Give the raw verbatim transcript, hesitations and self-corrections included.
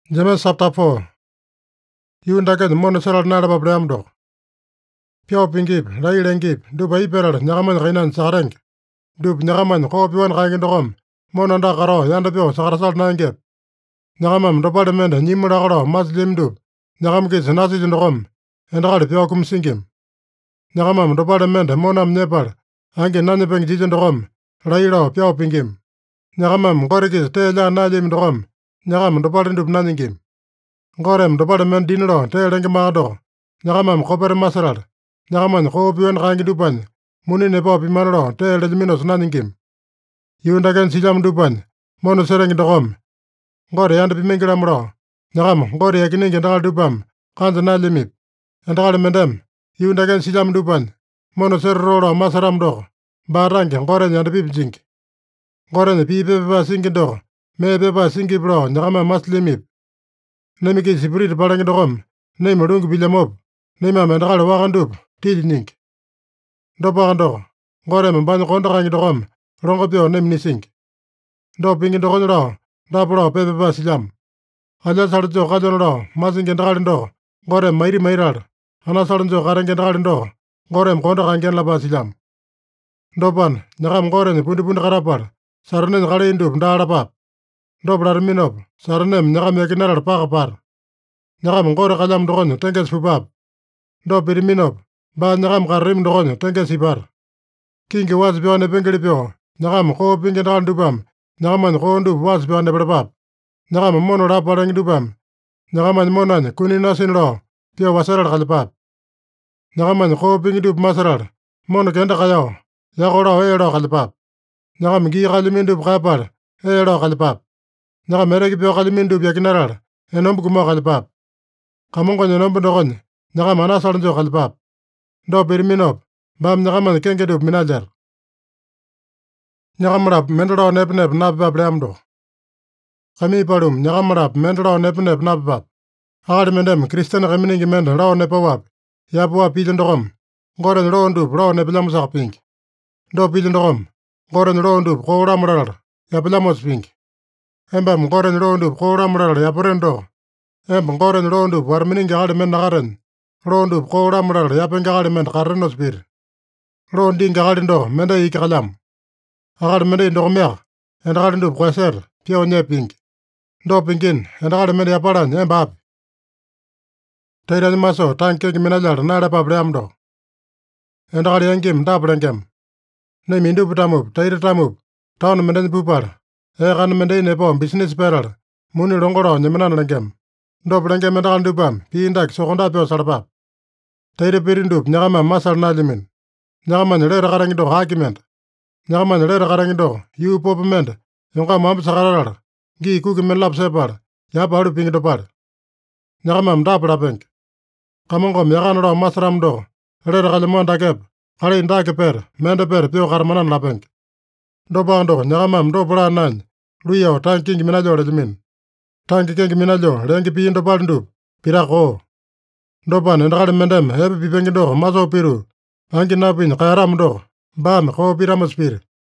James chapter four. Yundake mono seral nada babram do. Pio pingip, lailengip, du bai peral, nagaman rainan sarang. Du nagaman ko piwan rangin dogom. Mono nda karo, yanda pio sakarasal nangep. Nagamam dopal mende nimura karo, maslim du. Nagam kis nasi jindogom. Endakal pio kum singim. Nagamam dopal mende monam nepal. Angi nanyapeng jijindogom. Lailo pio pingim. Nagamam korikis te la najim dogom. Nagam dopal ndup nanyingim. Gorem dopal men dinero te lengi maado. Nagamam koper masaral. Nagaman ko piwan rangi dupan. Muni nepo pimanalo te lejminos nanyingim. Yundaken sijam dupan. Mono serengi dogom. Gore yanda pimengiram ro. Nagam gore yakiningi ndakal dupam. Kanza nalimip. Endakal mendem. Yundaken sijam dupan. Mono serrolo masaram do. Barangi gore yanda pipjink. Gore ne pipepa singi do. Me pepa singi bro. Nagama maslimip. Nemiki siprit palangi dogom. Nema rungi bilamop. Nema mendakal wakandup. Tili nink. Dopakando. Gore mbanyo kondakangi dogom. Rongo pio nem nisink. Do pingi dogon ro. Dapro pepepa silam. Aja sarjo kajon ro. Masingi ndakal do. Gore mairi mairal. Ana sarjo karengi ndakal do. Gore mkondakangi lapa silam. Dopan. Nyakam gore ni pundi pundi karapal. Sarnen kale indup ndalapap. Doblar minop. Sarnem nyakam yakineral pakapar. Nyakam gore kalam dogon tenges pupap. Do piri minop. Ba nyakam karim dogon tenges ipar. Kingi was pione pengili pio. Nyakam ko pingi ndakal dupam. Nyakaman ko ndup was pione berpap. Nyakam mono rapalengi dupam. Nyakaman monan kuni nasin lo. Pio wasaral kalipap. Nyakaman ko pingi dup masaral. Mono kenda kayo. Yakoro ero kalipap. Nyakam gi kalimindup kapal. Ero kalipap. Nyakam mereki pio kalimindup yakinaral. Enombu kumo kalipap. Kamongo nyenombu dogon. Nyakam anasalanjo kalipap. Do piriminop. Bam nyakaman kengedup minajar. Nyakamrap mendro nep nep napipap leamdo. Kami palum nyakamrap mendro nep nep napipap. Akad mendem Kristen kaminingi mend rao nepawap. Yapua pilindogom. Goren rao ndup rao nepilamusak pink. Do pilindogom. Goren rao ndup kouramuralar. Yapilamos pink. Embam goren rao ndup kouramuralar yaparendo. Em goren rao ndup warminingi akad men nakaren. Rao ndup kouramuralar yapengi akad men karrenos pir. Rao ndingi akadindo mende ikikalam. Akad mende indokomiak. Endakad ndup kweser. Pio nye pink. Do pinkin. Endakad mende yaparan embap. Teiran maso tankeki minajar nalepap leamdo. Endakad yengim daplengem. Nem indup tamup. Teira tamup. Taun menden pupar. Ekan mende nepo business peral. Muni rongoro nyemanan lengem. Do plengem endakal dupam. Pi indak sokonda pio sarapap. Teira pirindup nyakama masal nalimin. Nyakaman lera karangido hakiment. Nyakaman lera karangido yu popement. Yonka mampu sakararar. Gi kukimen lap separ. Yapa haru pingi dopar. Nyakamam daplapeng. Kamongom yakanro masram do. Lera kalimon dakep. Kali indake per. Mende per pio karmanan lapeng. Dopando nyakamam do pura nany. Luyo tanking minajo rejimin. Tanki kengi minajo rengi pi indopal ndup. Pirako. Dopan endakal mendem hepe pipengi do maso piru. Angi napin kayaram do. Bam ko piramos pir.